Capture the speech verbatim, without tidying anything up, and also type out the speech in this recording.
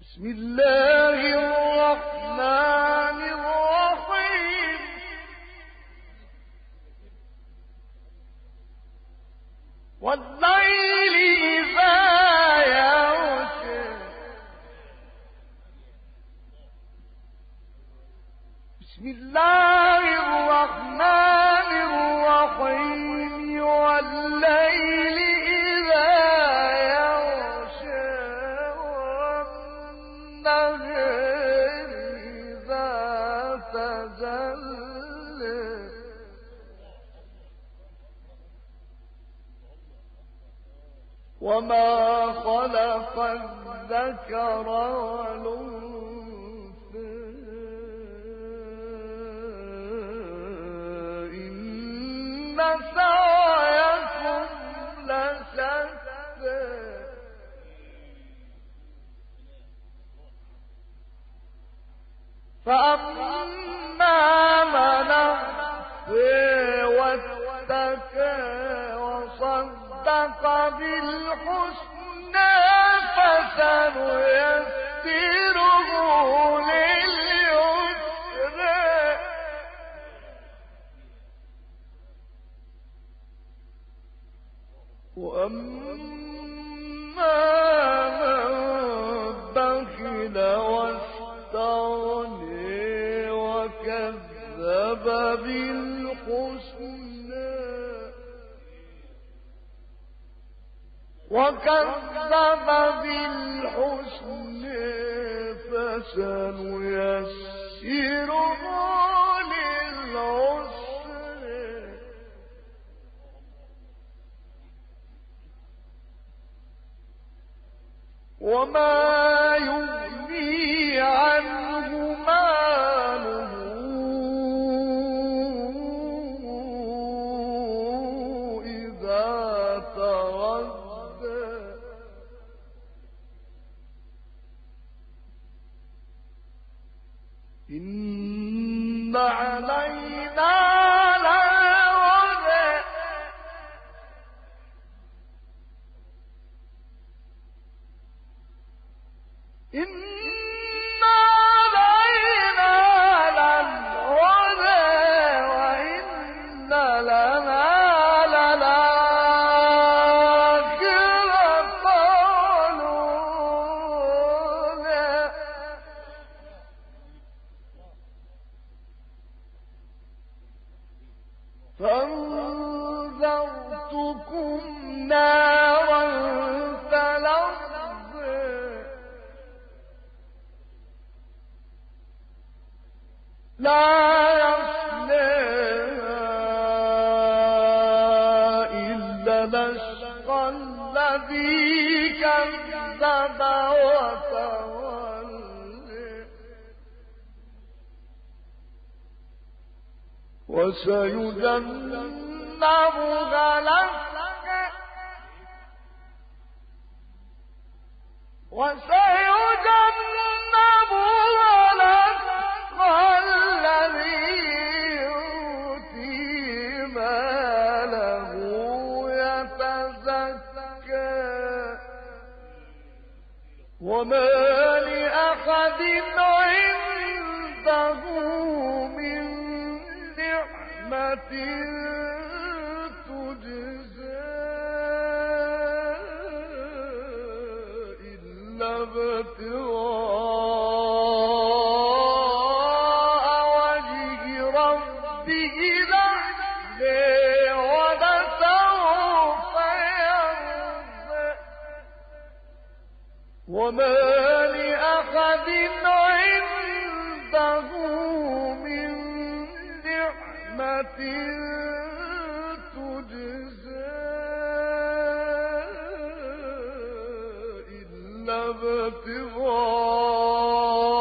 بسم الله الرحمن الرحيم والليل إذا يغشى بسم الله الرحمن الرحيم والليل إذا يغشى والنهار إذا تجلى وما خلق الذكر والأنثى إن سعيكم لشتى فأما من أعطى واتقى وصدق بالحسنى فسنيسره لليسرى وأما من بخل واستغنى وكذب بالحسنى وكذب بالحسنى فسنيسره للعسرى وما يغني عنه ماله إذا تردى إن علينا للهدى إن علينا للهدى وإن لنا للآخرة والأولى فأنذرتكم نارا تلظى لا يصليها إلا الأشقى الذي كذب وتولى وسيجنبها الأتقى وسيجنبها الأتقى الذي يؤتي ماله يتزكى وما لأحد عنده من نعمة تجزى إلا ابتغاء وجه ربه الأعلى ولسوف يرضى وما لأحد عنده من نعمة تجزى إلا ابتغاء